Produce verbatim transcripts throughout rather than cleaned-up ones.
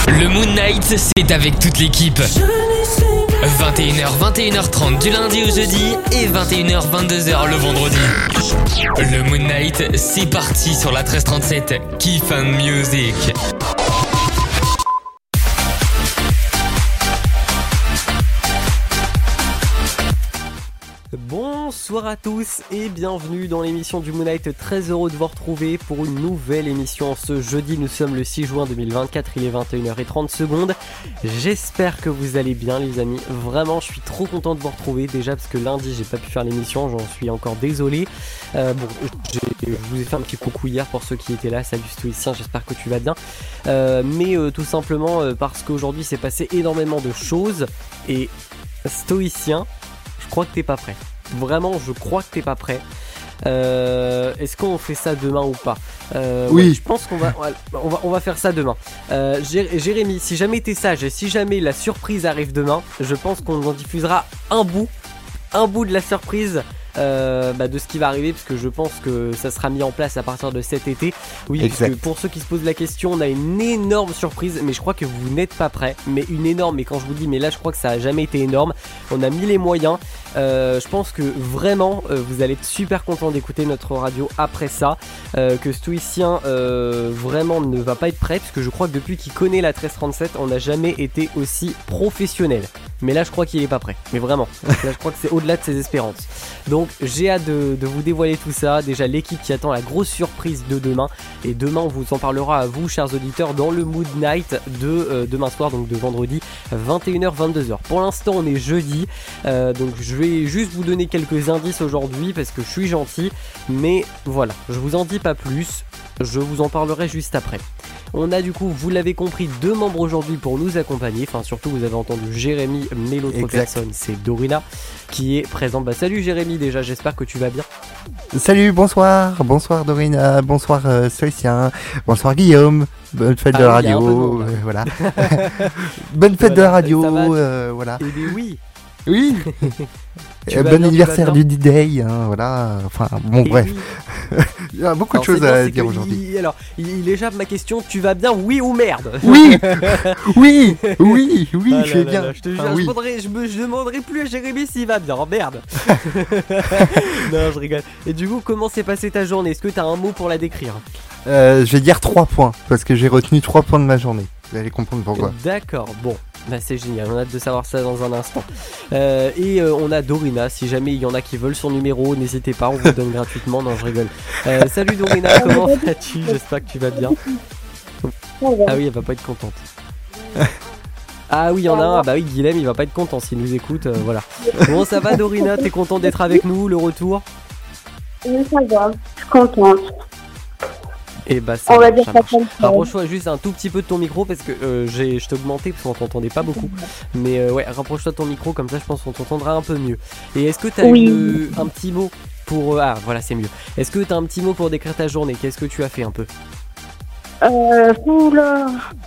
Le Moon Night, c'est avec toute l'équipe. vingt et une heures, vingt et une heures trente du lundi au jeudi et vingt et une heures, vingt-deux heures le vendredi. Le Moon Night, c'est parti sur la treize trente-sept. Kiff and Music. Bonsoir à tous et bienvenue dans l'émission du Moon Night. Très heureux de vous retrouver pour une nouvelle émission ce jeudi. Nous sommes le six juin deux mille vingt-quatre, il est vingt et une heures trente. J'espère que vous allez bien les amis. Vraiment je suis trop content de vous retrouver déjà parce que lundi j'ai pas pu faire l'émission, j'en suis encore désolé. euh, Bon, j'ai, je vous ai fait un petit coucou hier pour ceux qui étaient là. Salut Stoïcien, j'espère que tu vas bien. euh, Mais euh, tout simplement euh, parce qu'aujourd'hui s'est passé énormément de choses. Et Stoïcien, je crois que t'es pas prêt. Vraiment, je crois que t'es pas prêt. Euh, est-ce qu'on fait ça demain ou pas? euh, Oui. Ouais, je pense qu'on va, on va, on va faire ça demain. Euh, Jé- Jérémy, si jamais t'es sage et si jamais la surprise arrive demain, je pense qu'on en diffusera un bout, un bout de la surprise. Euh, bah de ce qui va arriver, parce que je pense que ça sera mis en place à partir de cet été. Oui, exact. parce que pour ceux qui se posent la question, on a une énorme surprise, mais je crois que vous n'êtes pas prêts. Mais une énorme, et quand je vous dis, mais là je crois que ça a jamais été énorme. On a mis les moyens. Euh, je pense que vraiment euh, vous allez être super content d'écouter notre radio après ça. Euh, que Stoïcien euh, vraiment ne va pas être prêt, parce que je crois que depuis qu'il connaît la treize trente-sept, on n'a jamais été aussi professionnel. Mais là je crois qu'il est pas prêt. Mais vraiment, là je crois que c'est au-delà de ses espérances. Donc j'ai hâte de, de vous dévoiler tout ça. Déjà l'équipe qui attend la grosse surprise de demain. Et demain on vous en parlera à vous chers auditeurs dans le Mood Night de euh, demain soir, donc de vendredi vingt et une heures vingt-deux heures. Pour l'instant on est jeudi, euh, donc je vais juste vous donner quelques indices aujourd'hui parce que je suis gentil. Mais voilà, je vous en dis pas plus. Je vous en parlerai juste après. On a du coup, vous l'avez compris, deux membres aujourd'hui pour nous accompagner. Enfin surtout vous avez entendu Jérémy, mais l'autre exact. personne c'est Dorina qui est présente. Bah salut Jérémy déjà, j'espère que tu vas bien. Salut, bonsoir, bonsoir Dorina, bonsoir euh, Stoïcien, bonsoir Guillaume, bonne fête Ah de la oui, il y a un peu de radio, monde, là. euh, voilà. Bonne fête Voilà, de la radio, ça va. euh, voilà. Eh bien oui. Oui. Tu Euh, vas bon bien, anniversaire tu vas du D-Day, hein, voilà. Enfin bon, Eh bref, oui. il y a beaucoup Alors, de choses c'est bien, à c'est dire que aujourd'hui. il- alors, il, il échappe ma question. Tu vas bien, oui ou merde? Oui, oui, oui, oui, Ah je là vais là bien. là, je te jure, Enfin, je, oui. demanderai, je, me, je demanderai plus à Jérémy s'il va bien. Merde. Non, je rigole. Et du coup, comment s'est passée ta journée? Est-ce que t'as un mot pour la décrire? Euh, je vais dire trois points parce que j'ai retenu trois points de ma journée. Vous allez comprendre pourquoi. D'accord, bon, bah c'est génial, on a hâte de savoir ça dans un instant. Euh, et euh, on a Dorina, si jamais il y en a qui veulent son numéro, n'hésitez pas, on vous le donne gratuitement. Non, je rigole. Euh, salut Dorina, comment vas-tu? J'espère que tu vas bien. Ah oui, elle va pas être contente. Ah oui, il y en a un, ah bah oui, Guilhem, il va pas être content s'il nous écoute, euh, voilà. Bon, ça va Dorina, t'es content d'être avec nous, le retour? Oui, ça va, je suis contente. Et bah ça On va marche, dire ça ça marche. comme ça. Rapproche-toi juste un tout petit peu de ton micro parce que euh, j'ai, je t'ai augmenté parce qu'on t'entendait pas beaucoup. Mais euh, ouais, rapproche-toi de ton micro, comme ça je pense qu'on t'entendra un peu mieux. Et est-ce que t'as Oui. une, un petit mot pour... euh, ah voilà, c'est mieux. Est-ce que t'as un petit mot pour décrire ta journée? Qu'est-ce que tu as fait un peu? Euh, oula.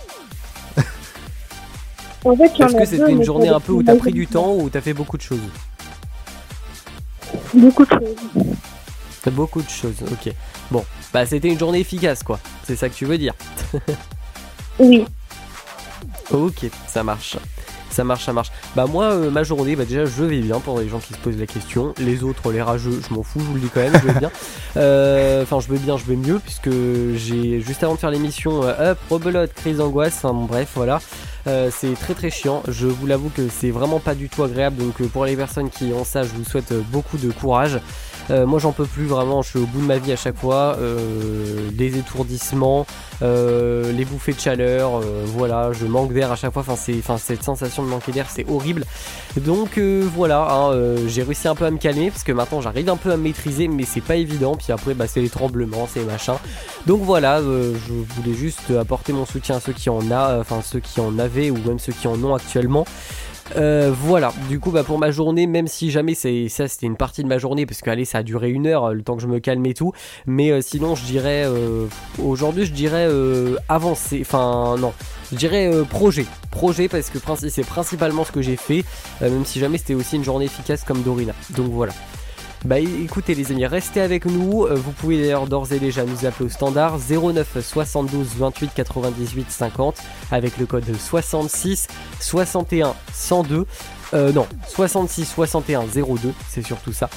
En fait, il y en Est-ce a que deux, c'était une mais journée ça un peu où t'as pris dépend du temps ou t'as fait beaucoup de choses? Beaucoup de choses. T'as beaucoup de choses, ok. Bon, bah c'était une journée efficace quoi. C'est ça que tu veux dire? Oui. Ok, ça marche. Ça marche, ça marche. Bah moi, euh, ma journée, bah déjà je vais bien pour les gens qui se posent la question. Les autres, les rageux, je m'en fous, je vous le dis quand même, je vais bien. Euh, Enfin, je vais bien, je vais mieux, puisque j'ai, juste avant de faire l'émission, euh, hop, rebelote, crise d'angoisse, enfin bon, bref, voilà. Euh, c'est très très chiant, je vous l'avoue que c'est vraiment pas du tout agréable, donc euh, pour les personnes qui ont ça, je vous souhaite euh, beaucoup de courage. Euh, moi j'en peux plus vraiment, je suis au bout de ma vie à chaque fois, euh, des étourdissements, euh, les bouffées de chaleur, euh, voilà, je manque d'air à chaque fois, enfin, c'est, enfin cette sensation de manquer d'air c'est horrible. Donc euh, voilà, hein, euh, j'ai réussi un peu à me calmer parce que maintenant j'arrive un peu à me maîtriser, mais c'est pas évident, puis après bah, c'est les tremblements, c'est machin. Donc voilà, euh, je voulais juste apporter mon soutien à ceux qui en a, enfin ceux qui en avaient ou même ceux qui en ont actuellement. Euh, voilà, du coup bah pour ma journée, même si jamais c'est ça c'était une partie de ma journée parce que allez ça a duré une heure le temps que je me calme et tout, mais euh, sinon je dirais euh, aujourd'hui je dirais euh, avancer, enfin non je dirais euh, projet, projet parce que c'est principalement ce que j'ai fait, euh, même si jamais c'était aussi une journée efficace comme Dorina, donc voilà. Bah écoutez les amis, restez avec nous. Vous pouvez d'ailleurs d'ores et déjà nous appeler au standard zéro neuf soixante-douze vingt-huit quatre-vingt-dix-huit cinquante avec le code soixante-six soixante et un cent deux. Euh, non, soixante-six soixante et un zéro deux, c'est surtout ça.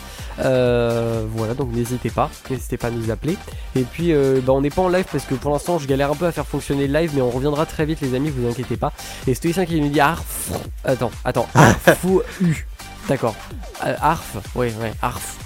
Euh, voilà, donc n'hésitez pas, n'hésitez pas à nous appeler. Et puis, euh, bah, on n'est pas en live parce que pour l'instant, je galère un peu à faire fonctionner le live, mais on reviendra très vite, les amis, vous inquiétez pas. Et Stoïcien qui nous dit Arf. Attends, attends, Arfou U. D'accord. Euh, Arf, ouais, ouais, Arf.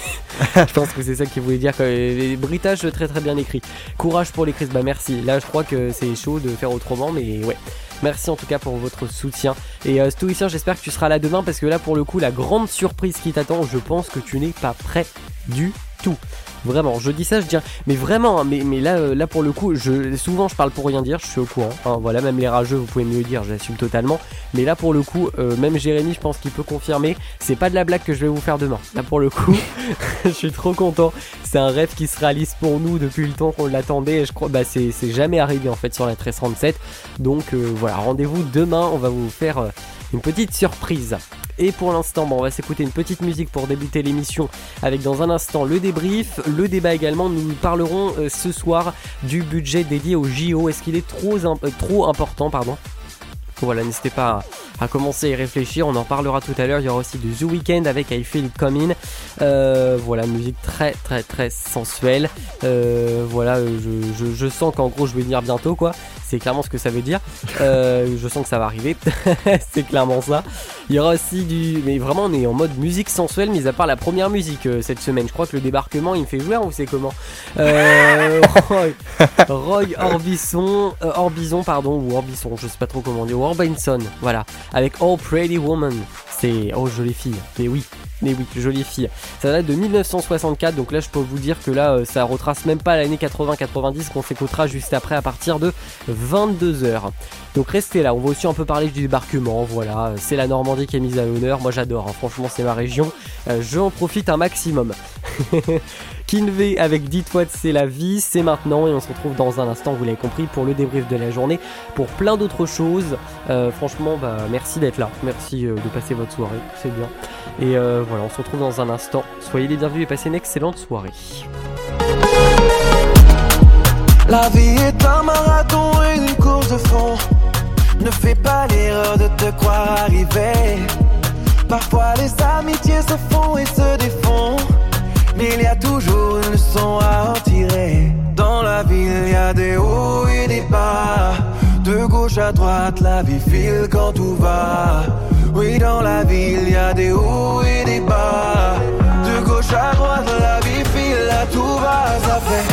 Je pense que c'est ça qu'il voulait dire. Les bruitages très très bien écrits. Courage pour les crises, bah merci. Là, je crois que c'est chaud de faire autrement, mais ouais. Merci en tout cas pour votre soutien. Et euh, Stoïcien, j'espère que tu seras là demain parce que là, pour le coup, la grande surprise qui t'attend, je pense que tu n'es pas prêt du tout. Vraiment, je dis ça, je dis, mais vraiment, hein, mais, mais là, euh, là pour le coup, je, souvent je parle pour rien dire, je suis au courant. Hein, voilà, même les rageux, vous pouvez me le dire, j'assume totalement. Mais là pour le coup, euh, même Jérémy, je pense qu'il peut confirmer, c'est pas de la blague que je vais vous faire demain. Là pour le coup, je suis trop content. C'est un rêve qui se réalise pour nous depuis le temps qu'on l'attendait. Et je crois, bah c'est, c'est jamais arrivé en fait sur la treize trente-sept. Donc euh, voilà, rendez-vous demain, on va vous faire euh, une petite surprise. Et pour l'instant, bon, on va s'écouter une petite musique pour débuter l'émission avec dans un instant le débrief, le débat également. Nous parlerons euh, ce soir du budget dédié au J O. Est-ce qu'il est trop, euh, trop important, pardon ? Voilà, n'hésitez pas à, à commencer à y réfléchir, on en parlera tout à l'heure. Il y aura aussi du The Weeknd avec I Feel It Coming. Euh, voilà, musique très très très sensuelle. Euh, voilà, je, je, je sens qu'en gros je vais venir bientôt quoi. C'est clairement ce que ça veut dire. Euh, je sens que ça va arriver. C'est clairement ça. Il y aura aussi du... Mais vraiment on est en mode musique sensuelle, mis à part la première musique euh, cette semaine. Je crois que le débarquement il me fait jouer ou c'est comment euh, Roy, Roy Orbison, euh, Orbison pardon, ou Orbison, je sais pas trop comment dire. Orbison, voilà, avec Oh Pretty Woman. C'est... Oh jolie fille, mais oui. Mais oui, jolie fille. Ça date de dix-neuf cent soixante-quatre, donc là je peux vous dire que là euh, ça retrace même pas l'année quatre-vingts quatre-vingt-dix qu'on s'écoutera juste après à partir de vingt-deux heures. Donc restez là, on va aussi un peu parler du débarquement, voilà, c'est la Normandie qui est mise à l'honneur, moi j'adore, hein. Franchement c'est ma région, euh, je en profite un maximum. Kinvey avec Dis-toi c'est la vie, c'est maintenant et on se retrouve dans un instant, vous l'avez compris, pour le débrief de la journée, pour plein d'autres choses. Euh, franchement, bah merci d'être là, merci euh, de passer votre soirée, c'est bien. Et euh, voilà, on se retrouve dans un instant. Soyez les bienvenus et passez une excellente soirée. La vie est un marathon et une course de fond. Ne fais pas l'erreur de te croire arrivé. Parfois les amitiés se font et se défont, mais il y a toujours une leçon à en tirer. Dans la vie il y a des hauts et des bas. De gauche à droite la vie file quand tout va. Oui, dans la vie il y a des hauts et des bas. De gauche à droite la vie file, là tout va, ça fait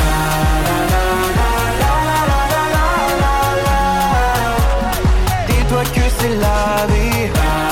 dis-toi que c'est la vie.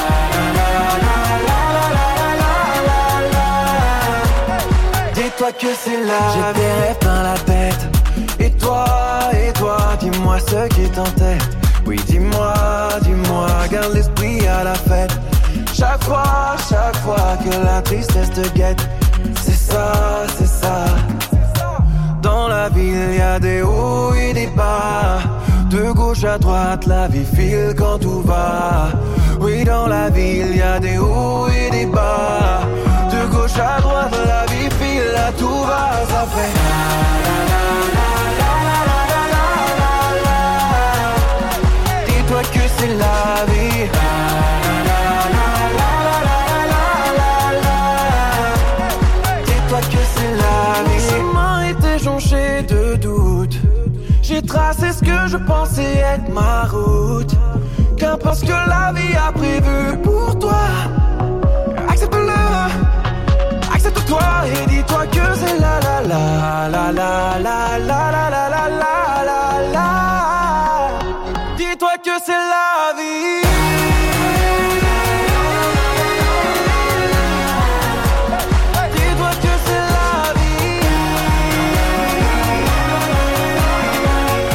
Dis-toi que c'est la vie. J'ai des rêves dans la tête. Et toi, et toi, dis-moi ce qui est en tête. Oui, dis-moi, dis-moi, garde l'esprit à la fête. Chaque fois, chaque fois que la tristesse te guette, c'est ça, c'est ça. Dans la vie, il y a des hauts et des bas. De gauche à droite, la vie file quand tout va. Oui, dans la vie, il y a des hauts et des bas. De gauche à droite, la vie file, là tout va, ça fait dis-toi que c'est la vie. Dis-toi que c'est la vie. Le chemin était jonché de doutes. J'ai tracé ce que je pensais être ma route. Qu'importe ce que la vie a prévu pour toi, accepte-le, accepte-toi et dis-toi que c'est la la la la la la la la la la la la. Dis-toi que c'est la vie. Dis-toi que c'est la vie.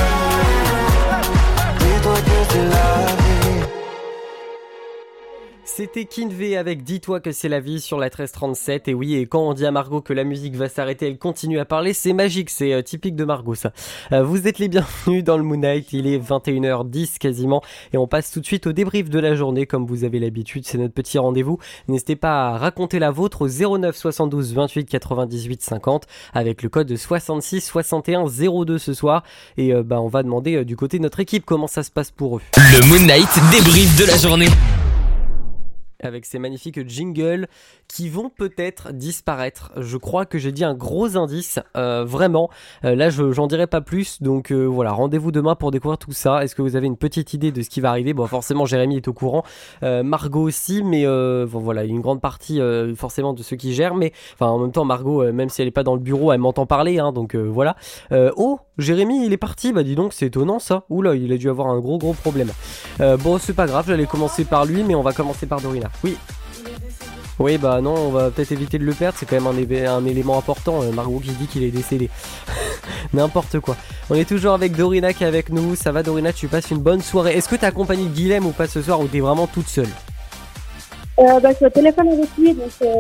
Dis-toi que c'est la vie. C'était Kinvey avec Dis-toi que c'est la vie sur la treize trente-sept. Et oui, et quand on dit à Margot que la musique va s'arrêter, elle continue à parler, c'est magique, c'est euh, typique de Margot ça. Euh, vous êtes les bienvenus dans le Moon Night, il est vingt et une heures dix quasiment. Et on passe tout de suite au débrief de la journée, comme vous avez l'habitude, c'est notre petit rendez-vous. N'hésitez pas à raconter la vôtre au zéro neuf soixante-douze vingt-huit quatre-vingt-dix-huit cinquante avec le code soixante-six soixante et un zéro deux ce soir. Et euh, bah, on va demander euh, du côté de notre équipe comment ça se passe pour eux. Le Moon Night débrief de la journée. Avec ces magnifiques jingles qui vont peut-être disparaître. Je crois que j'ai dit un gros indice, euh, vraiment. Euh, là, je, j'en dirai pas plus, donc euh, voilà, rendez-vous demain pour découvrir tout ça. Est-ce que vous avez une petite idée de ce qui va arriver ? Bon, forcément, Jérémy est au courant, euh, Margot aussi, mais euh, bon, voilà, une grande partie euh, forcément de ceux qui gèrent, mais enfin, en même temps, Margot, euh, même si elle est pas dans le bureau, elle m'entend parler, hein, donc euh, voilà. Euh, oh, Jérémy, il est parti, bah dis donc, c'est étonnant ça. Oula, il a dû avoir un gros gros problème. Euh, bon, c'est pas grave, j'allais commencer par lui, mais on va commencer par Dorina. Oui. Oui, bah non, on va peut-être éviter de le perdre, c'est quand même un, é- un élément important, euh, Margot qui dit qu'il est décédé. N'importe quoi. On est toujours avec Dorina qui est avec nous. Ça va Dorina, tu passes une bonne soirée. Est-ce que t'es accompagnée de Guilhem ou pas ce soir, ou t'es vraiment toute seule ? Euh, bah, je suis au téléphone avec lui, donc euh,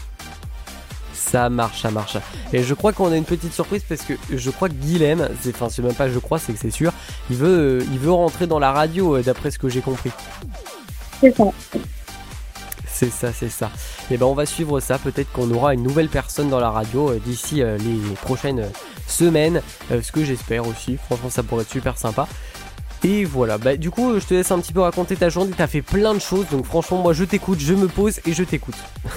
Ça marche, ça marche. Et je crois qu'on a une petite surprise parce que je crois que Guilhem, c'est, enfin c'est même pas je crois, c'est que c'est sûr, il veut, euh, il veut rentrer dans la radio euh, d'après ce que j'ai compris. c'est ça. C'est ça, c'est ça. Et ben on va suivre ça. Peut-être qu'on aura une nouvelle personne dans la radio euh, d'ici euh, les prochaines euh, semaines. Euh, ce que j'espère aussi. Franchement, ça pourrait être super sympa. Et voilà. Bah du coup, euh, je te laisse un petit peu raconter ta journée. T'as fait plein de choses. Donc franchement, moi je t'écoute, je me pose et je t'écoute.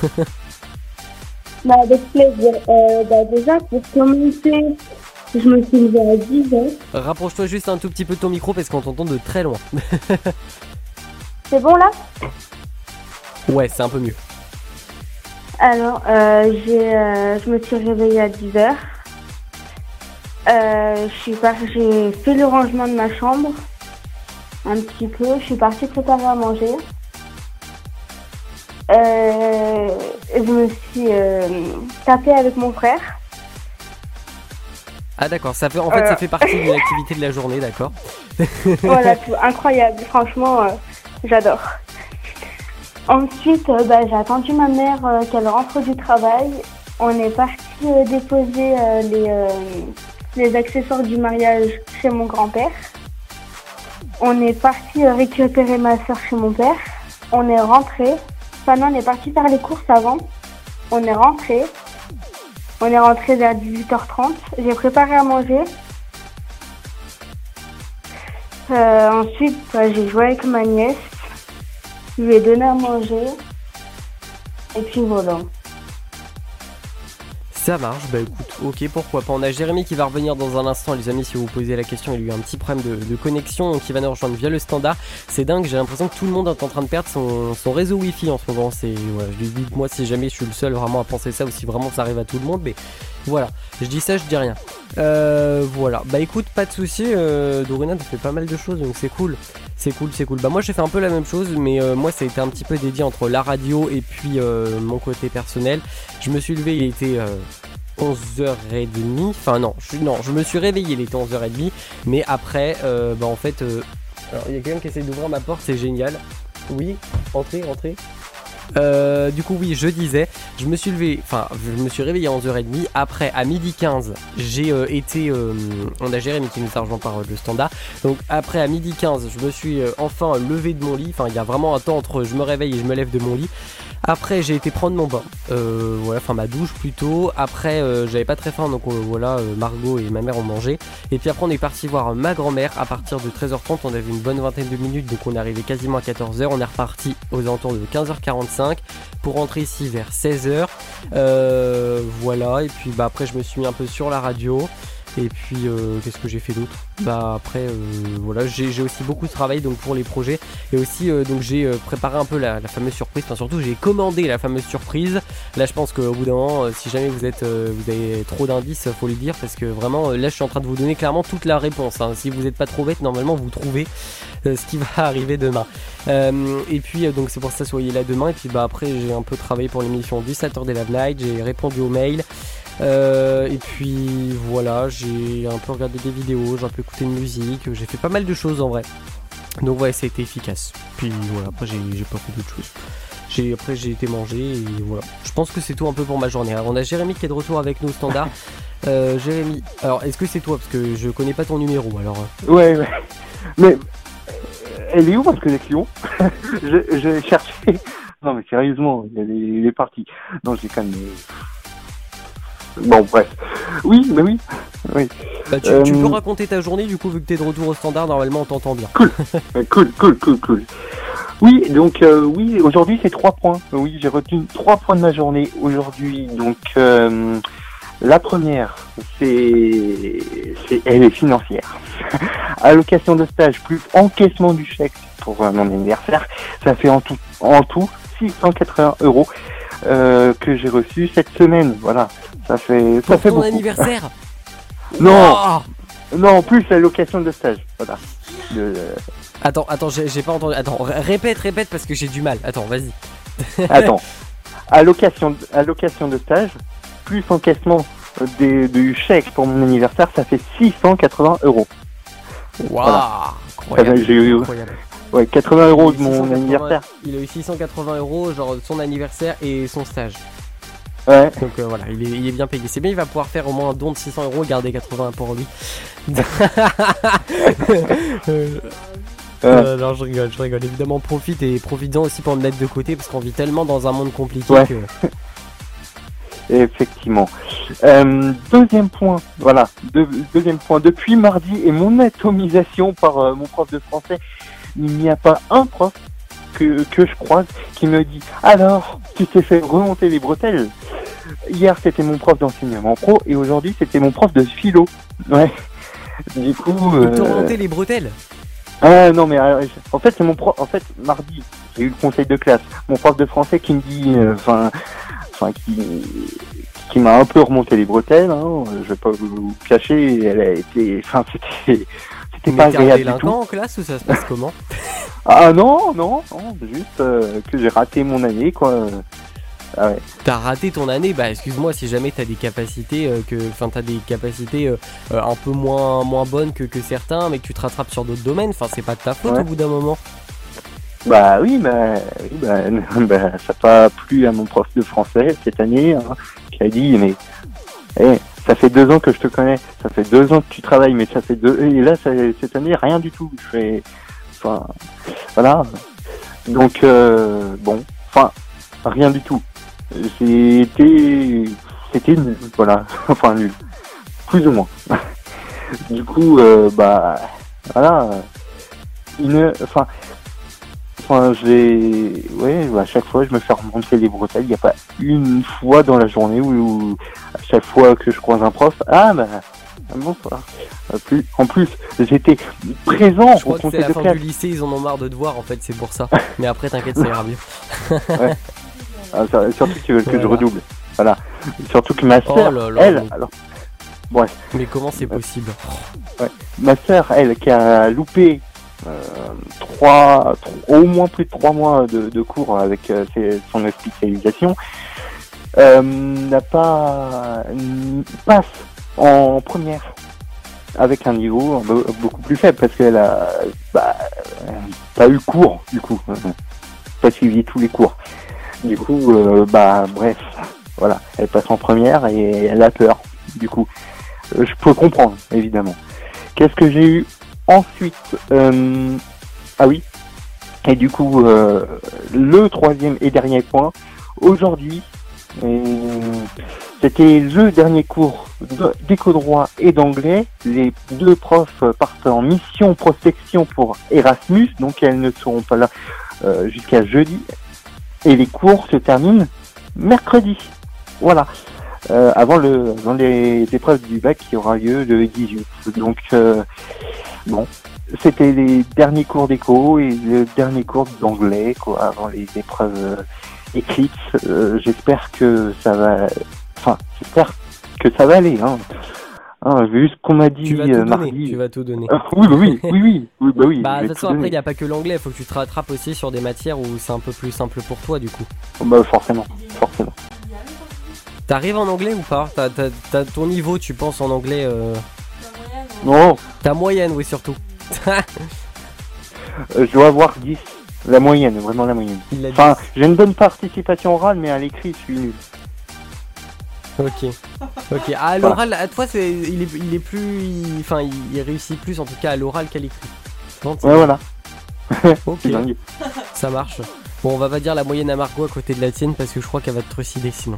Bah, avec plaisir. Euh, bah, déjà, pour commencer, je me suis levée à dix heures. Rapproche-toi juste un tout petit peu de ton micro parce qu'on t'entend de très loin. C'est bon là ? Ouais, c'est un peu mieux. Alors, euh, j'ai, euh, je me suis réveillée à dix heures. Euh, je suis par... J'ai fait le rangement de ma chambre, un petit peu. Je suis partie préparer à manger. Euh, je me suis euh, tapée avec mon frère. Ah d'accord, ça fait, en fait Euh. ça fait partie de l'activité de la journée, d'accord. Voilà, tout, incroyable. Franchement, euh, j'adore. Ensuite, euh, bah, j'ai attendu ma mère euh, qu'elle rentre du travail. On est parti euh, déposer euh, les, euh, les accessoires du mariage chez mon grand-père. On est parti euh, récupérer ma soeur chez mon père. On est rentré. Enfin non, on est parti faire les courses avant. On est rentré. On est rentré vers dix-huit heures trente. J'ai préparé à manger. Euh, ensuite, bah, j'ai joué avec ma nièce. Je lui ai donné à manger. Et puis voilà. Ça marche, bah écoute, ok, pourquoi pas. On a Jérémy qui va revenir dans un instant, les amis, si vous vous posez la question, il y a eu un petit problème de, de connexion, qui va nous rejoindre via le standard. C'est dingue, j'ai l'impression que tout le monde est en train de perdre son, son réseau Wi-Fi en ce moment. C'est, ouais, je lui dis, moi, si jamais je suis le seul vraiment à penser ça, ou si vraiment ça arrive à tout le monde, mais voilà, je dis ça, je dis rien. Euh, voilà, bah écoute, pas de soucis, euh, Dorina, tu fais pas mal de choses, donc c'est cool. C'est cool, c'est cool. Bah moi j'ai fait un peu la même chose, mais euh, moi ça a été un petit peu dédié entre la radio et puis euh, mon côté personnel. Je me suis levé, il était euh, onze heures trente. Enfin non, je, non, je me suis réveillé, il était onze heures trente. Mais après, euh, bah en fait... Euh, alors il y a quelqu'un qui essaie d'ouvrir ma porte, c'est génial. Oui, entrez, entrez. Euh, du coup oui, je disais, je me suis levé, enfin je me suis réveillé à onze heures trente. Après à midi quinze, j'ai euh, été, euh, on a Jérémy qui nous a rejoint par euh, le standard. Donc après à midi quinze, je me suis euh, enfin levé de mon lit. Enfin il y a vraiment un temps entre je me réveille et je me lève de mon lit. Après j'ai été prendre mon bain, euh, voilà, enfin ma douche plutôt. Après euh, j'avais pas très faim, donc euh, voilà, euh, Margot et ma mère ont mangé. Et puis après on est parti voir ma grand-mère à partir de treize heures trente. On avait une bonne vingtaine de minutes, donc on est arrivé quasiment à quatorze heures. On est reparti aux alentours de quinze heures quarante-cinq pour rentrer ici vers seize heures. Euh, voilà, et puis bah après je me suis mis un peu sur la radio. Et puis euh, qu'est-ce que j'ai fait d'autre ? Bah après euh, voilà, j'ai, j'ai aussi beaucoup de travail donc pour les projets. Et aussi euh, donc j'ai euh, préparé un peu la, la fameuse surprise. Enfin surtout j'ai commandé la fameuse surprise. Là je pense qu'au bout d'un moment, euh, si jamais vous êtes euh, vous avez trop d'indices, faut le dire, parce que vraiment euh, là je suis en train de vous donner clairement toute la réponse, hein. Si vous n'êtes pas trop bête, normalement vous trouvez euh, ce qui va arriver demain. Euh, et puis euh, donc c'est pour ça, soyez là demain. Et puis bah après j'ai un peu travaillé pour l'émission du Saturday Live Night. J'ai répondu aux mails. Euh, et puis voilà, j'ai un peu regardé des vidéos, j'ai un peu écouté de musique, j'ai fait pas mal de choses en vrai. Donc ouais, ça a été efficace. Puis voilà, après j'ai, j'ai pas fait d'autre chose. J'ai, après j'ai été manger et voilà. Je pense que c'est tout un peu pour ma journée. Alors on a Jérémy qui est de retour avec nous au standard. Euh, Jérémy, alors est-ce que c'est toi? Parce que je connais pas ton numéro alors. euh. Ouais, ouais. Mais euh, elle est où votre connexion? je, je cherchais. Non mais sérieusement, il est, il est parti. Non, j'ai quand même. Bon, bref. Oui, mais oui. Oui. Bah, tu, Euh, tu peux raconter ta journée du coup, vu que t'es de retour au standard, normalement on t'entend bien. Euh, Cool, cool, cool, cool. Oui, donc euh, oui, aujourd'hui c'est trois points. Oui, j'ai retenu trois points de ma journée aujourd'hui. Donc euh, la première, c'est, c'est elle est financière. Allocation de stage plus encaissement du chèque pour euh, mon anniversaire, ça fait en tout, en tout six cent quatre-vingts euros euh, que j'ai reçu cette semaine. Voilà, ça fait, ça Pour fait ton beaucoup. anniversaire. Non, Oh non, en plus l'allocation de stage. Voilà. De- Attends, attends, j'ai, j'ai pas entendu. Attends, r- répète, répète parce que j'ai du mal. Attends, vas-y. Attends, allocation, allocation de stage, plus encaissement des, du chèque pour mon anniversaire, ça fait six cent quatre-vingts euros. Waouh, Voilà. incroyable. J'ai eu incroyable. ouais, quatre-vingts euros de Il a eu mon six cent quatre-vingts anniversaire. Il a eu six cent quatre-vingts euros, genre son anniversaire et son stage. Ouais, Donc euh, voilà, il est, il est bien payé. C'est bien, il va pouvoir faire au moins un don de six cents euros et garder quatre-vingts pour lui. Euh, euh, non, je rigole, je rigole. Évidemment, profite et profite-en aussi pour me mettre de côté parce qu'on vit tellement dans un monde compliqué Ouais. que. effectivement. Euh, deuxième point, voilà, deux- deuxième point. Depuis mardi et mon atomisation par euh, mon prof de français, il n'y a pas un prof que, que je croise qui me dit « Alors, tu t'es fait remonter les bretelles ?» Hier, c'était mon prof d'enseignement pro et aujourd'hui, c'était mon prof de philo. Ouais. Du coup... Ils t'ont euh, remonté les bretelles. Ah non mais euh, en fait c'est mon prof. En fait mardi j'ai eu le conseil de classe. Mon prof de français qui me dit, enfin, enfin qui qui m'a un peu remonté les bretelles. Hein, je vais pas vous, vous cacher. Elle a été, enfin c'était c'était pas Mais t'es un agréable du délinquant tout. en classe ou ça se passe comment? Ah non non non, juste euh, que j'ai raté mon année quoi. Ah ouais. T'as raté ton année, bah excuse-moi si jamais t'as des capacités euh, que, enfin t'as des capacités euh, euh, un peu moins moins bonnes que, que certains, mais que tu te rattrapes sur d'autres domaines. Enfin c'est pas de ta faute Ouais. au bout d'un moment. Bah oui, bah, oui, bah, bah, ça n'a pas plu à mon prof de français cette année, hein, qui a dit, mais eh, ça fait deux ans que je te connais, ça fait deux ans que tu travailles, mais ça fait deux... Et là, ça, cette année, rien du tout. Je fais... Enfin, voilà. Donc, euh, bon, enfin, rien du tout. C'était... C'était nul, voilà. Enfin, nul. Plus ou moins. Du coup, euh, bah, voilà. Une... Enfin... Enfin, j'ai, ouais, à chaque fois, je me fais remonter les bretelles. Il n'y a pas une fois dans la journée où, où, à chaque fois que je croise un prof, ah bah, bonsoir. Euh, Plus, en plus, j'étais présent Je au crois que c'est conseil la de fin classe. du lycée, ils en ont marre de te voir en fait, c'est pour ça. Mais après t'inquiète, ça ira mieux. Ah, ça- surtout qu'ils veulent que Voilà. je redouble. Voilà. Surtout que ma Oh sœur, là là, elle, non. alors, bref, Mais comment c'est possible? ma sœur, elle, qui a loupé euh, trois, trois- au moins plus de trois mois de, de cours avec euh, ses- son hospitalisation, euh, n'a pas n- passe en première avec un niveau be- beaucoup plus faible parce qu'elle a bah, euh, pas eu cours du coup, euh, pas suivi tous les cours. Du coup, euh, bah bref, voilà, elle passe en première et elle a peur. Du coup, Euh, je peux comprendre évidemment. Qu'est-ce que j'ai eu ensuite? euh, Ah oui. Et du coup, euh, le troisième et dernier point, aujourd'hui, euh, c'était le dernier cours de- d'éco-droit et d'anglais. Les deux profs partent en mission prospection pour Erasmus, donc elles ne seront pas là euh, jusqu'à jeudi. Et les cours se terminent mercredi. Voilà. Euh, avant le avant les épreuves du bac qui aura lieu le dix-huit. Donc euh, bon, c'était les derniers cours d'éco et le dernier cours d'anglais quoi avant les épreuves euh, écrites. Euh, j'espère que ça va, enfin j'espère que ça va aller. Hein. Hein, vu ce qu'on m'a dit Tu vas tout euh, donner, mardi. tu vas tout donner. Ah, oui, bah oui, oui, oui, oui, bah oui. Bah je de vais toute tout façon après donner. il n'y a pas que l'anglais, faut que tu te rattrapes aussi sur des matières où c'est un peu plus simple pour toi du coup. Bah forcément, forcément. T'arrives en anglais ou pas? T'as, t'as, t'as ton niveau tu penses en anglais euh... Non, Ta moyenne oui surtout. euh, je dois avoir dix. La moyenne, vraiment la moyenne. Il a Enfin, j'ai une bonne participation orale, mais à l'écrit, je suis nul. Ok. Ok. Ah, à l'oral, à toi, c'est, il est, il est plus, il- enfin, il, il réussit plus en tout cas à l'oral qu'à l'écrit. Non, c'est- Ouais, voilà. Ok. C'est dingue. Ça marche. Bon, on va pas dire la moyenne à Margot à côté de la tienne parce que je crois qu'elle va te trucider sinon.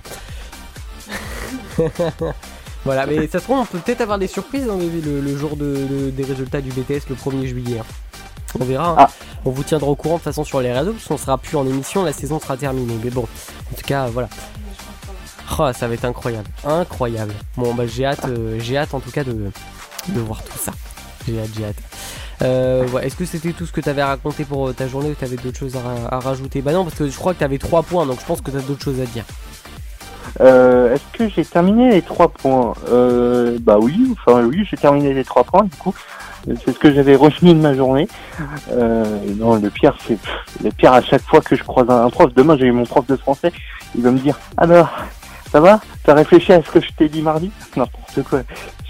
Voilà, mais ça se trouve, on peut peut-être avoir des surprises hein, le, le jour de, de- des résultats du B T S le premier juillet. hein. On verra. hein. Ah. On vous tiendra au courant de toute façon sur les réseaux parce qu'on sera plus en émission, la saison sera terminée. Mais bon, en tout cas, voilà. Oh, ça va être incroyable, incroyable. Bon, bah j'ai hâte, euh, j'ai hâte en tout cas de, de voir tout ça. J'ai hâte, j'ai hâte. Euh, ouais, est-ce que c'était tout ce que tu avais raconté pour euh, ta journée ou tu avais d'autres choses à, ra- à rajouter? Bah non, parce que je crois que tu avais trois points, donc je pense que tu as d'autres choses à dire. Euh, est-ce que j'ai terminé les trois points? Euh, bah oui, enfin oui, j'ai terminé les trois points, du coup. C'est ce que j'avais retenu de ma journée. Euh, non, le pire, c'est le pire à chaque fois que je croise un, un prof. Demain, j'ai eu mon prof de français. Il va me dire, alors, ça va? T'as réfléchi à ce que je t'ai dit mardi? N'importe quoi.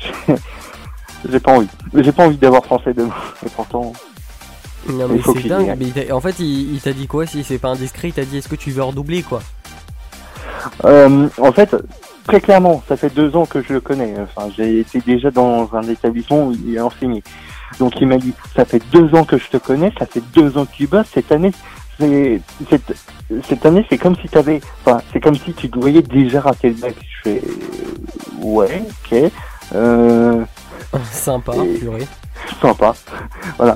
J'ai pas envie. J'ai pas envie d'avoir français demain. Et pourtant. Non mais Il faut c'est qu'il dingue. y aille. Mais il t'a- en fait, il, il t'a dit quoi? Si c'est pas indiscret, il t'a dit est-ce que tu veux redoubler quoi? Euh, en fait, très clairement, ça fait deux ans que je le connais. Enfin, j'ai été déjà dans un établissement où il a enseigné. Donc il m'a dit, ça fait deux ans que je te connais, ça fait deux ans que tu bosses. Cette année, c'est cette, cette année, c'est comme si t'avais, enfin, c'est comme si tu te voyais déjà rater le bac. Je fais, euh, ouais, ok, euh, Sympa, Et- purée. sympa, voilà.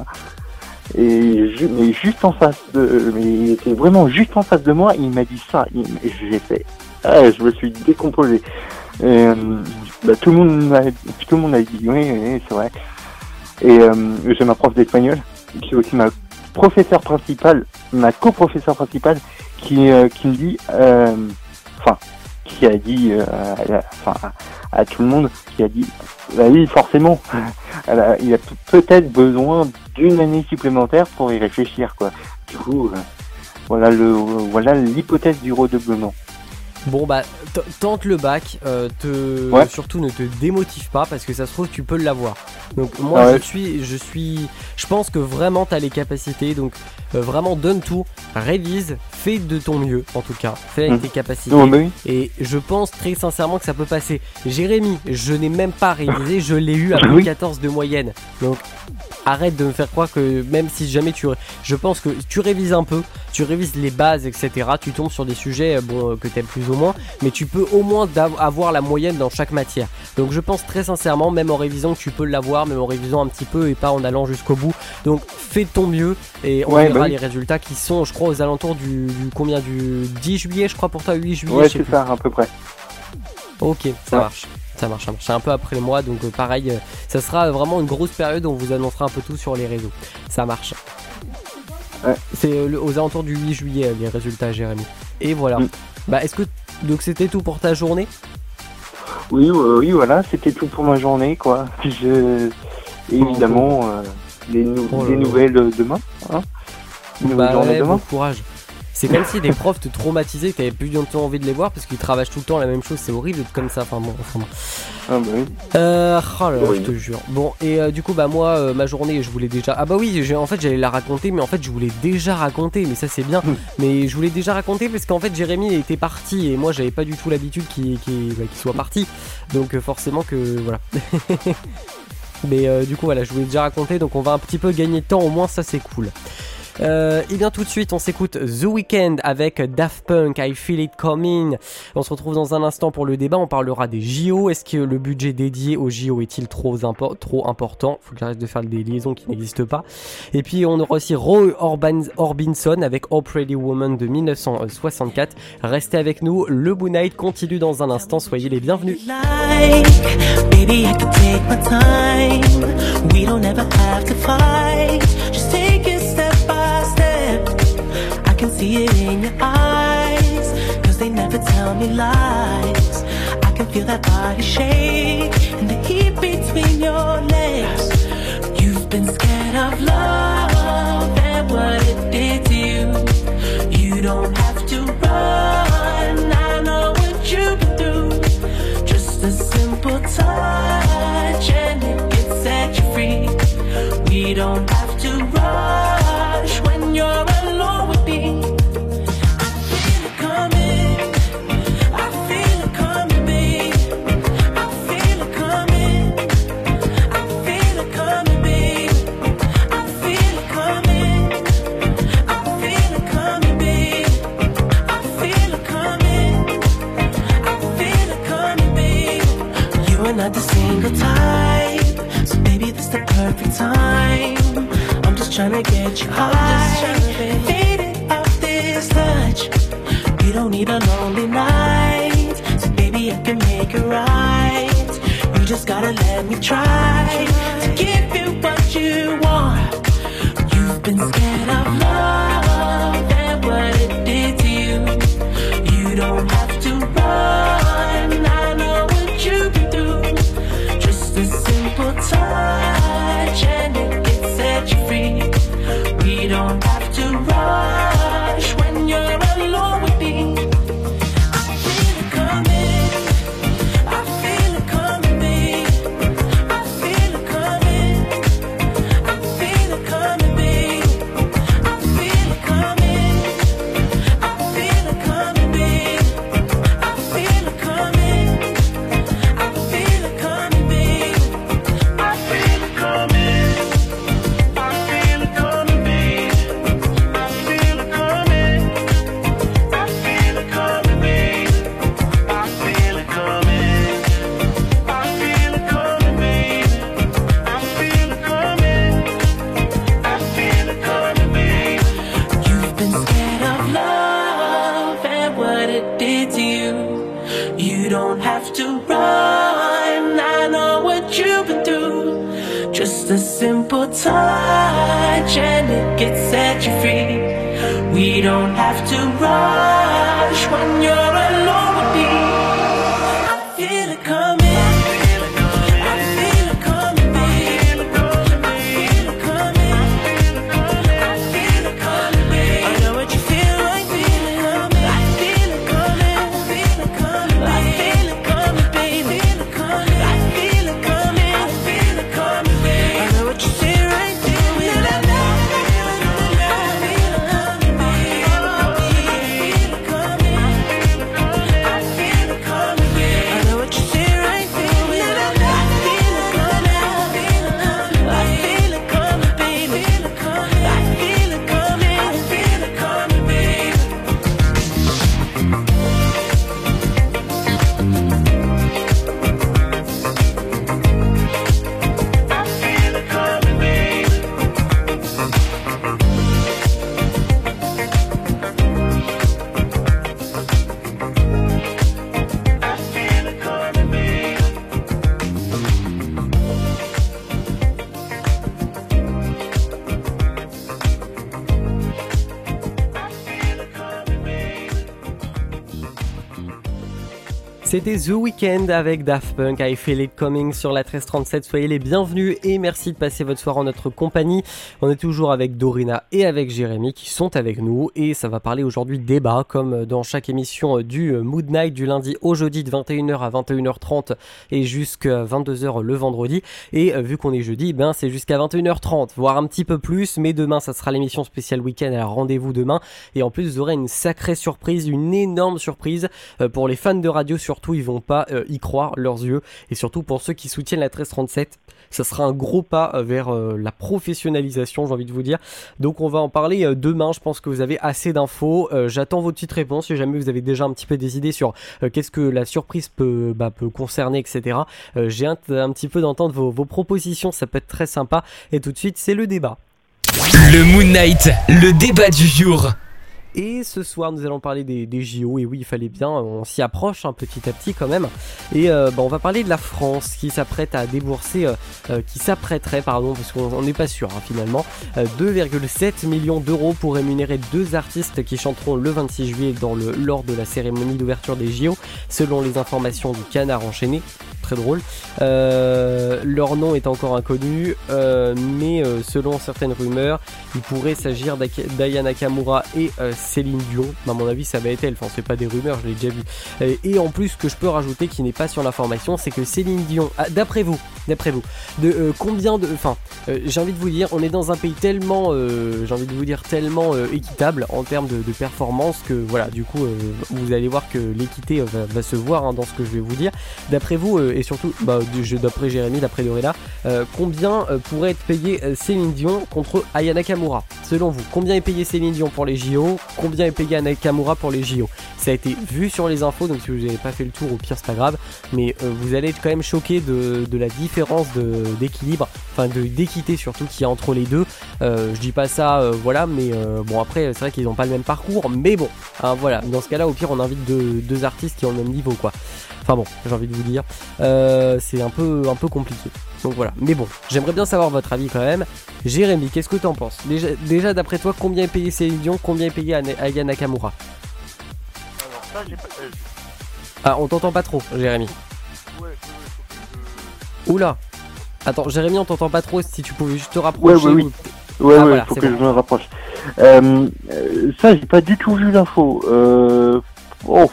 Et ju- mais juste en face de, mais il était vraiment juste en face de moi. Il m'a dit ça. Il, et j'ai fait, ah, je me suis décomposé. Et, euh, bah, tout le monde m'a, tout le monde a dit oui, oui, c'est vrai. Et euh, j'ai ma prof d'espagnol, qui est aussi ma professeure principale, ma coprofesseure principale, qui euh, qui me dit, euh, enfin, qui a dit, euh, à, la- enfin, à, à tout le monde, qui a dit, bah oui, forcément, elle a- il a p- peut-être besoin d'une année supplémentaire pour y réfléchir, quoi. Du coup, euh, voilà le, voilà l'hypothèse du redoublement. Bon bah t- tente le bac, euh, te Ouais. surtout ne te démotive pas parce que ça se trouve tu peux l'avoir. Donc moi Ah ouais. je suis je suis je pense que vraiment t'as les capacités donc euh, vraiment donne tout, révise, fais de ton mieux en tout cas, fais avec Mmh. tes capacités Non, mais oui. et je pense très sincèrement que ça peut passer. Jérémy, je n'ai même pas révisé, je l'ai eu à Oui. quatorze de moyenne. Donc arrête de me faire croire que même si jamais tu... Je pense que tu révises un peu, tu révises les bases, et cetera. Tu tombes sur des sujets euh, bon, euh, que tu aimes plus ou moins, mais tu peux au moins d'av- avoir la moyenne dans chaque matière. Donc je pense très sincèrement, même en révisant, que tu peux l'avoir, même en révisant un petit peu et pas en allant jusqu'au bout. Donc fais de ton mieux et on Ouais, verra bah oui. les résultats qui sont, je crois, aux alentours du, du combien du dix juillet, je crois pour toi, huit juillet. Ouais, je sais c'est plus. ça, à peu près. Ok, ça Ouais. marche. Ça marche, ça marche. C'est un peu après moi, donc euh, pareil, euh, ça sera vraiment une grosse période où on vous annoncera un peu tout sur les réseaux. Ça marche. Ouais. C'est euh, le- aux alentours du huit juillet euh, les résultats, Jérémy. Et voilà. Mm. Bah, est-ce que donc c'était tout pour ta journée? Oui, euh, oui, voilà, c'était tout pour ma journée, quoi. Je... Évidemment, euh, des, nou- Oh là des là. nouvelles euh, demain. Hein Une nouvelle Bah journée ouais, bon demain. courage. C'est comme si des profs te traumatisaient, que t'avais plus du tout envie de les voir parce qu'ils travaillent tout le temps la même chose. C'est horrible d'être comme ça. Enfin bon, enfin bon. Ah, bah oui. Euh, oh là là, Oui. je te jure. Bon, et euh, du coup, bah moi, euh, ma journée, je voulais déjà. Ah bah oui, j'ai- en fait, j'allais la raconter, mais en fait, je voulais déjà raconter, mais ça c'est bien. Mais je voulais déjà raconter parce qu'en fait, Jérémy était parti et moi, j'avais pas du tout l'habitude qu'il qu'il- bah, qu'il soit parti. Donc euh, forcément que voilà. Mais euh, du coup, voilà, je voulais déjà raconter, donc on va un petit peu gagner de temps. Au moins, ça c'est cool. Euh, et bien tout de suite on s'écoute The Weeknd avec Daft Punk, I Feel It Coming. On se retrouve dans un instant pour le débat, on parlera des J O. Est-ce que le budget dédié aux J O est-il trop, impo- trop important? Faut que j'arrête de faire des liaisons qui n'existent pas. Et puis on aura aussi Roy Orban- Orbison avec Oh Pretty Woman de mille neuf cent soixante-quatre. Restez avec nous, le Moon Night continue dans un instant, soyez les bienvenus. Like, baby, I can take my time. We don't ever have to fight. Just take it step by step. I can see it in your eyes, cause they never tell me lies. I can feel that body shake and the heat between your legs. You've been scared of love and what it did to you. You don't have to run, I know what you've been through. Just a simple touch and it can set you free. We don't have to run. you're alone with me. I feel it coming, I feel it coming, babe. I feel it coming, I feel it coming, babe. I feel it coming, I feel it coming, babe. I feel it coming, I feel it coming, babe. You are not the single type, so baby this the perfect time. I'm just tryna get you high, faded off this touch. You don't need a lonely night, so baby I can make it right. You just gotta let me try to give you what you want. You've been scared of love and what it did to you. You don't have to run, I know what you can do. Just a simple touch and it can set you free. We don't have to rush when you're alone with me. I feel it coming, I feel it coming, babe. I feel it coming, I feel it coming, babe. I feel it coming, I feel it coming, babe. I feel it coming, I feel it coming, babe. I feel it coming, I feel it coming, babe. I feel it coming, I feel it coming, babe. I feel it coming, I feel it coming, babe. I feel it coming, I feel it coming, babe. You've been scared of love and what it did to you. You don't have to run, I know what you've been through. Just a simple touch and it gets set you free. We don't have to rush when you're alone with me. I feel it coming, I feel it coming, babe. I feel it coming, I feel it coming, babe. I know what you feel like, feel it coming. I feel it coming, I feel it coming, I feel it coming, babe. I feel it coming, I feel it coming, babe. I know what you say right through it. I feel it coming, babe. I feel it coming, I feel it coming, babe. I know what you say right through it. I feel it coming, I feel it coming, babe. I feel it coming, I feel it coming, babe. I feel it coming, babe. I feel it coming, babe. C'était The Weeknd avec Daft Punk, I Feel It Coming sur la treize trente-sept. Soyez les bienvenus et merci de passer votre soirée en notre compagnie. On est toujours avec Dorina et avec Jérémy qui sont avec nous et ça va parler aujourd'hui débat comme dans chaque émission du Mood Night du lundi au jeudi de vingt et une heures à vingt et une heures trente et jusqu'à vingt-deux heures le vendredi. Et vu qu'on est jeudi, ben c'est jusqu'à vingt et une heures trente, voire un petit peu plus, mais demain ça sera l'émission spéciale week-end, alors rendez-vous demain. Et en plus vous aurez une sacrée surprise, une énorme surprise pour les fans de radio. Surtout ils vont pas euh, y croire leurs yeux, et surtout pour ceux qui soutiennent la treize trente-sept, ça sera un gros pas vers euh, la professionnalisation, j'ai envie de vous dire. Donc on va en parler euh, demain. Je pense que vous avez assez d'infos, euh, j'attends vos petites réponses si jamais vous avez déjà un petit peu des idées sur euh, qu'est-ce que la surprise peut, bah, peut concerner, etc. euh, j'ai un, un petit peu d'entendre vos, vos propositions, ça peut être très sympa. Et tout de suite c'est le débat. Le Moon Night, le débat du jour. Et ce soir, nous allons parler des, des J O. Et oui, il fallait bien, on s'y approche hein, petit à petit quand même. Et euh, bah, on va parler de la France qui s'apprête à débourser, euh, euh, qui s'apprêterait, pardon, parce qu'on n'est pas sûr hein, finalement, euh, deux virgule sept millions d'euros pour rémunérer deux artistes qui chanteront le vingt-six juillet dans le, lors de la cérémonie d'ouverture des J O, selon les informations du Canard enchaîné. Très drôle. Euh, leur nom est encore inconnu, euh, mais euh, selon certaines rumeurs, il pourrait s'agir d'Aya Nakamura et euh, Céline Dion. À mon avis, ça va être elle. Enfin, c'est pas des rumeurs, je l'ai déjà vu. Et, et en plus, ce que je peux rajouter qui n'est pas sur l'information, c'est que Céline Dion, ah, d'après vous, d'après vous, de euh, combien de, enfin, euh, j'ai envie de vous dire, on est dans un pays tellement, euh, j'ai envie de vous dire tellement euh, équitable en termes de, de performance que voilà, du coup, euh, vous allez voir que l'équité euh, va, va se voir hein, dans ce que je vais vous dire. D'après vous euh, et surtout, bah, d'après Jérémy, d'après Dorina, euh, combien euh, pourrait être payé euh, Céline Dion contre Aya Nakamura? Selon vous, combien est payé Céline Dion pour les J O? Combien est payé Aya Nakamura pour les J O? Ça a été vu sur les infos, donc si vous n'avez pas fait le tour, au pire c'est pas grave, mais euh, vous allez être quand même choqué de, de la différence de, d'équilibre, enfin de, d'équité surtout qu'il y a entre les deux. Euh, je dis pas ça, euh, voilà, mais euh, bon après c'est vrai qu'ils n'ont pas le même parcours, mais bon, hein, voilà, dans ce cas-là au pire on invite deux, deux artistes qui ont le même niveau quoi. Enfin bon, j'ai envie de vous dire, euh, c'est un peu, un peu compliqué. Donc voilà, mais bon, j'aimerais bien savoir votre avis quand même. Jérémy, qu'est-ce que t'en penses? Déjà, déjà d'après toi, combien est payé Céline Dion, combien est payé Aya Nakamura? Alors ça, j'ai pas... euh, Ah, on t'entend pas trop, Jérémy. Ouais, ouais, ouais, faut que Oula. Attends, Jérémy, on t'entend pas trop, si tu pouvais juste te rapprocher. Ouais, ouais, oui. ou... Ouais, Ah, ouais, voilà, faut c'est que bon. je me rapproche. Euh, euh, ça, j'ai pas du tout vu l'info. Euh... Oh.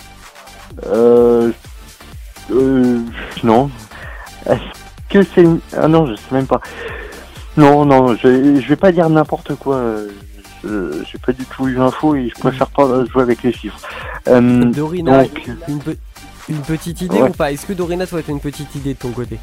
Euh... Euh... Non. Est-ce que c'est... une- Ah non, je sais même pas. Non, non, je, je vais pas dire n'importe quoi. Je, j'ai pas du tout eu l'info et je préfère pas jouer avec les chiffres. Euh, Dorina, donc... une, pe- une petite idée Ouais. ou pas? Est-ce que Dorina, toi, t'as une petite idée de ton côté?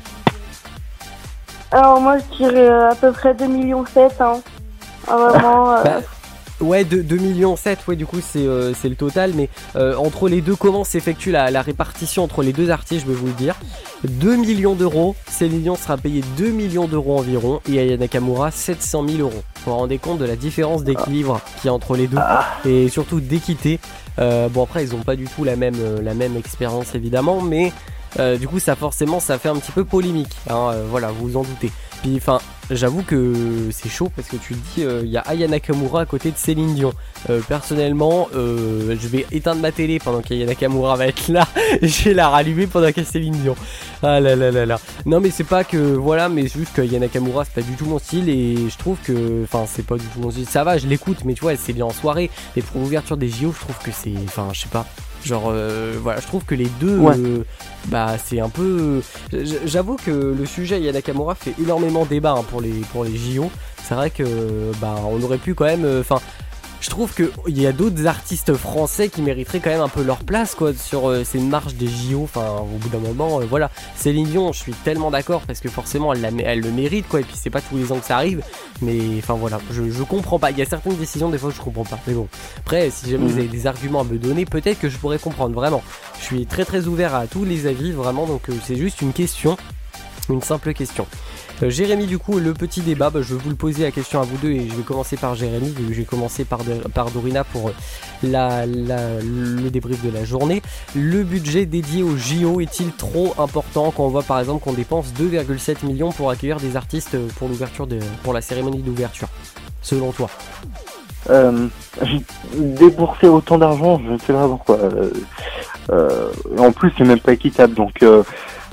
Alors moi je dirais euh, à peu près deux virgule sept millions. Hein. Ah, vraiment. euh, Bah, Ouais, de deux virgule sept millions, ouais, du coup, c'est euh, c'est le total. Mais euh, entre les deux, comment s'effectue la, la répartition entre les deux artistes, je vais vous le dire. deux millions d'euros, Céline Dion sera payé deux millions d'euros environ, et Aya Nakamura sept cent mille euros. Vous vous rendez compte de la différence d'équilibre qu'il y a entre les deux, et surtout d'équité. Euh, bon, après, ils n'ont pas du tout la même, euh, la même expérience, évidemment, mais euh, du coup, ça forcément, ça fait un petit peu polémique. Hein, euh, voilà, vous vous en doutez. Puis, enfin, j'avoue que c'est chaud parce que tu te dis, il euh, y a Aya Nakamura à côté de Céline Dion. Euh, personnellement, euh, je vais éteindre ma télé pendant qu'Aya Nakamura va être là. Je vais la rallumer pendant qu'il y a Céline Dion. Ah là là là là. Non, mais c'est pas que, voilà, mais c'est juste qu'Aya Nakamura, c'est pas du tout mon style et je trouve que, enfin, c'est pas du tout mon style. Ça va, je l'écoute, mais tu vois, c'est bien en soirée. Et pour l'ouverture des J O, je trouve que c'est, enfin, je sais pas. Genre, euh, voilà, je trouve que les deux, Ouais. euh, bah, c'est un peu. J- J'avoue que le sujet Aya Nakamura fait énormément débat hein, pour les pour les J O. C'est vrai que, bah, on aurait pu quand même, enfin. Je trouve que il y a d'autres artistes français qui mériteraient quand même un peu leur place quoi sur euh, ces marches des J O. Enfin, au bout d'un moment, euh, voilà. Céline Dion, je suis tellement d'accord parce que forcément elle, la, elle le mérite quoi. Et puis c'est pas tous les ans que ça arrive. Mais enfin voilà, je, je comprends pas. Il y a certaines décisions des fois je comprends pas. Mais bon, après si jamais vous avez des arguments à me donner, peut-être que je pourrais comprendre vraiment. Je suis très très ouvert à tous les avis vraiment. Donc euh, c'est juste une question, une simple question. Euh, Jérémy, du coup, le petit débat, bah, je vais vous le poser la question à vous deux et je vais commencer par Jérémy, vu que j'ai commencé par, de- par Dorina pour euh, la, la- le débrief de la journée. Le budget dédié aux J O est-il trop important quand on voit par exemple qu'on dépense deux virgule sept millions pour accueillir des artistes pour l'ouverture de, pour la cérémonie d'ouverture, selon toi? Euh, débourser autant d'argent, je ne sais pas pourquoi. Euh, euh, en plus, c'est même pas équitable. Donc, euh,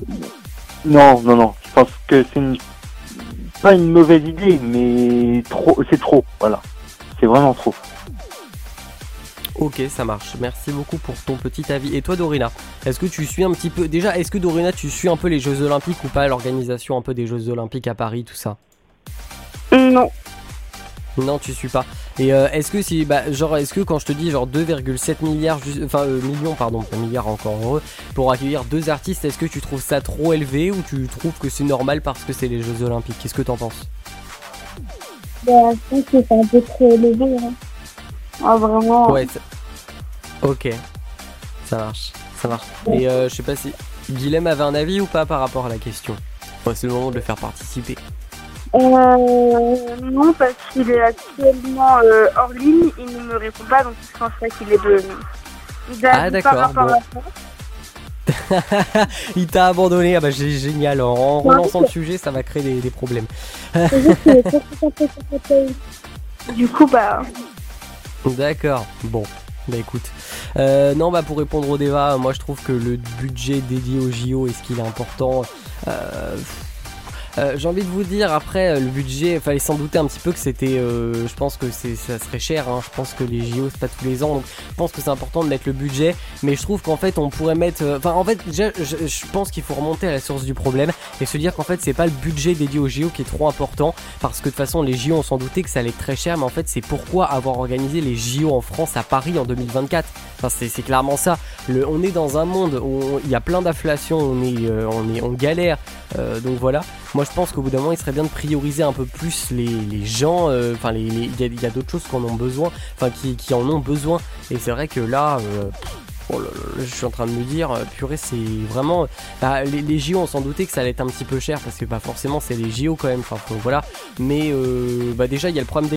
non, non, non. Je pense que c'est une, pas une mauvaise idée, mais trop, c'est trop. Voilà, c'est vraiment trop. Ok, ça marche. Merci beaucoup pour ton petit avis. Et toi, Dorina, est-ce que tu suis un petit peu... Déjà, est-ce que Dorina, tu suis un peu les Jeux Olympiques ou pas, l'organisation un peu des Jeux Olympiques à Paris, tout ça? Non. Non, tu suis pas. Et euh, est-ce que si, bah, genre, est-ce que quand je te dis genre deux virgule sept milliards, ju- enfin euh, millions, pardon, pas milliards encore heureux, pour accueillir deux artistes, est-ce que tu trouves ça trop élevé ou tu trouves que c'est normal parce que c'est les Jeux Olympiques? Qu'est-ce que t'en penses? Bah, je pense que c'est un peu trop élevé. Hein. Ah, vraiment. Ouais. ça- Ok. Ça marche. Ça marche. Et euh, je sais pas si Guilhem avait un avis ou pas par rapport à la question. Ouais, c'est le moment de le faire participer. Euh, non, parce qu'il est actuellement euh, hors ligne, il ne me répond pas, donc je penserais qu'il est de. d'avis Ah, d'accord, par rapport bon. à ça. Il t'a abandonné, ah bah c'est génial, en relançant le sujet ça va créer des, des problèmes. C'est juste qu'il est très concentré sur sa taille. Du coup, bah. D'accord, bon, bah écoute. Euh, non, bah pour répondre au débat, moi je trouve que le budget dédié au J O, est-ce qu'il est important euh, Euh, j'ai envie de vous dire, après, euh, le budget, fallait s'en douter un petit peu que c'était, euh, je pense que c'est, ça serait cher, hein. Je pense que les J O c'est pas tous les ans, donc je pense que c'est important de mettre le budget, mais je trouve qu'en fait on pourrait mettre, enfin euh, en fait déjà je, je pense qu'il faut remonter à la source du problème et se dire qu'en fait c'est pas le budget dédié aux J O qui est trop important, parce que de toute façon les J O on s'en doutait que ça allait être très cher, mais en fait c'est pourquoi avoir organisé les J O en France à Paris en deux mille vingt-quatre. Enfin c'est, c'est clairement ça. Le, on est dans un monde où il y a plein d'inflation, on est, euh, on est, on galère, euh, donc voilà. Moi je pense qu'au bout d'un moment il serait bien de prioriser un peu plus les, les gens, enfin euh, il y a, y a d'autres choses qui en ont besoin, enfin qui, qui en ont besoin, et c'est vrai que là, euh, oh là là, je suis en train de me dire, euh, purée c'est vraiment, bah, les, les J O on s'en doutait que ça allait être un petit peu cher, parce que bah, forcément c'est les J O quand même, enfin voilà, mais euh, bah, déjà il y a le problème des